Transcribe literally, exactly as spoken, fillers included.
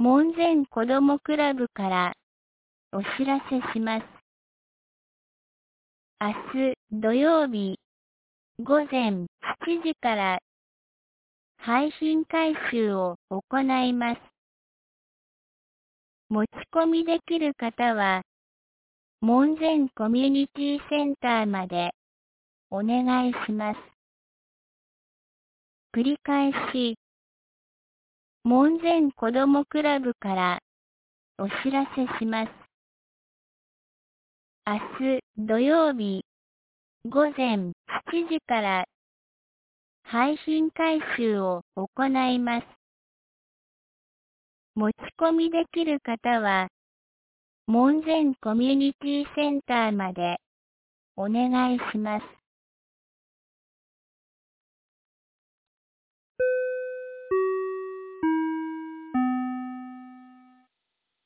門前子どもクラブからお知らせします。明日土曜日午前しちじから配信回収を行います。持ち込みできる方は門前コミュニティセンターまでお願いします。繰り返し、門前子どもクラブからお知らせします。明日土曜日午前しちじから配信回収を行います。持ち込みできる方は門前コミュニティセンターまでお願いします。